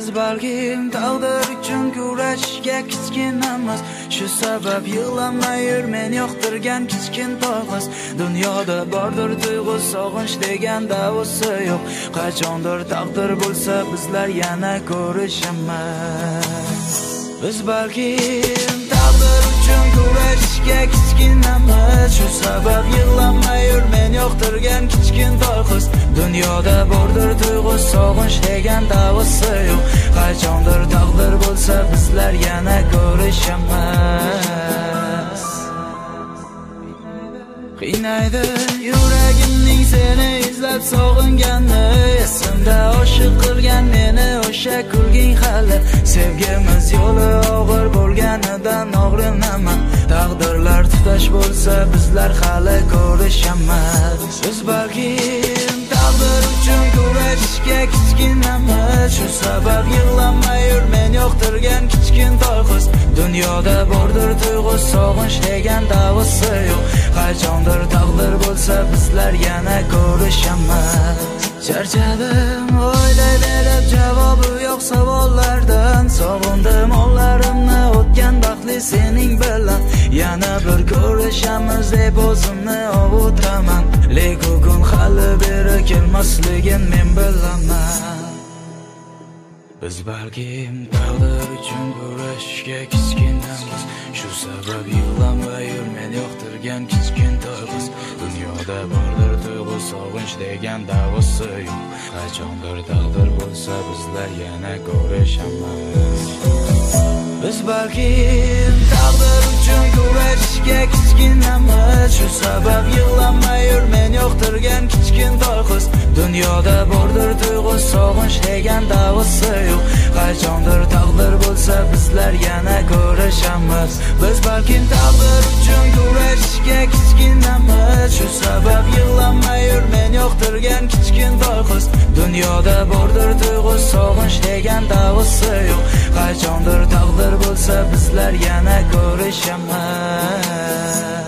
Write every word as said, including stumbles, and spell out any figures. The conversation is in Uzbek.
balkim taqdir uchun kurashga kichkinamiz. Shu sabab yig'lamay yur, men yoqtirgan kichkintoy qiz. Dunyoda bordir tuyg'u, sog'inch degan davosi yo'q. Qachondir taqdir bo'lsa bizlar yana ko'rishamiz. Biz balkim taqdir uchun kurashga kichkinamiz. Shu sabab yig'lamay yur, men yoqtirgan kichkintoy qiz. Dunyoda bordir tuyg'u, sog'inch degan davosi yo'q. Qachondir taqdir bo'lsa bizlar yana ko'rishamiz. Qiynaydi yuragimning seni izlab sog'ingani, esimda oshiq qilgan meni o'sha kulging hali. Sevgimiz yo'li og'ir bo'lganidan og'rinaman. Taqdirlar tutash bo'lsa bizlar hali ko'rishamiz. Biz balkim taqdir uchun kurashga kichkinamiz. Shu sabab yig'lamay yur, men yoqtirgan kichkintoy qiz. Dunyoda bordir tuyg'u, sog'inch degan davosi yo'q. Qachondir taqdir bo'lsa bizlar yana ko'rishamiz. Charchadim o'ylayverib, javobi yo'q savollardan. Sog'indim onlarimni o'tgan baxtli sening bilan. Yana bir ko'rishamiz deb o'zimni ovutaman. Lekin kun hali beri kelmasligin men bilaman. Biz balkim taqdir uchun kurashga kichkinamiz. Shu sabab yig'lamay yur, men yoqtirgan kichkintoy qiz. Dunyoda bordir tuyg'u, sog'inch degan davosi yo'q. Qachondir taqdir bo'lsa bizlar yana ko'rishamiz. Biz balkim taqdir uchun kurashga kichkinamiz. Shu sabab yig'lamay yur, men yoqtirgan kichkintoy qiz. Dunyoda bordir tuyg'u, sog'inch degan davosi yo'q. Qachondir taqdir bo'lsa bizlar yana ko'rishamiz. Biz balkim taqdir uchun kurashga kichkinamiz. Shu sabab yig'lamay yur, men yoqtirgan kichkintoy qiz. Dunyoda bordir tuyg'u, sog'inch degan davosi yo'q. Qachondir taqdir bo'lsa bizlar yana ko'rishamiz.